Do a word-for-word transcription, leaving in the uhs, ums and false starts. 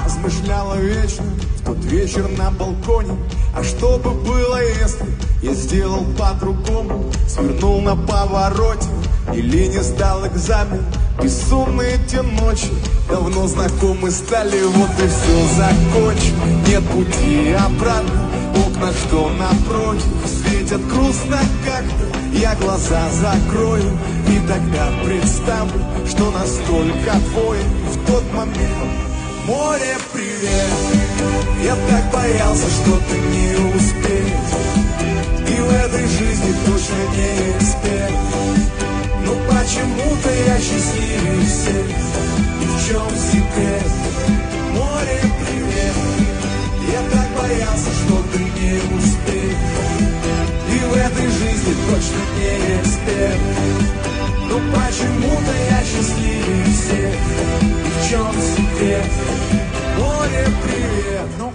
Размышляла вечно в тот вечер на балконе. А что бы было, если я сделал по-другому? Свернул на повороте или не сдал экзамен? Бессонные те ночи давно знакомы стали. Вот и все закончено, нет пути обратно. Окна, что напротив, светят грустно как-то. Я глаза закрою и тогда представлю, что настолько твой в тот момент. Море, привет, я так боялся, что ты не успеешь. И в этой жизни точно не эксперт. Но почему-то я счастливее всех. И в чем секрет?